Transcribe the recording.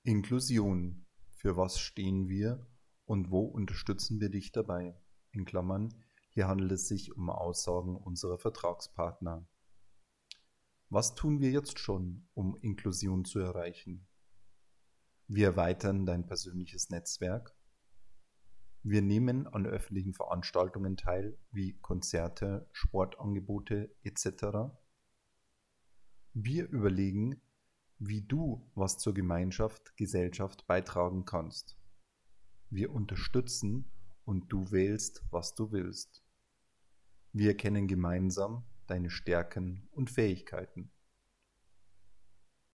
Inklusion. Für was stehen wir und wo unterstützen wir dich dabei? In Klammern, hier handelt es sich um Aussagen unserer Vertragspartner. Was tun wir jetzt schon, um Inklusion zu erreichen? Wir erweitern dein persönliches Netzwerk. Wir nehmen an öffentlichen Veranstaltungen teil, wie Konzerte, Sportangebote etc. Wir überlegen, wie du was zur Gemeinschaft, Gesellschaft beitragen kannst. Wir unterstützen und du wählst, was du willst. Wir erkennen gemeinsam deine Stärken und Fähigkeiten.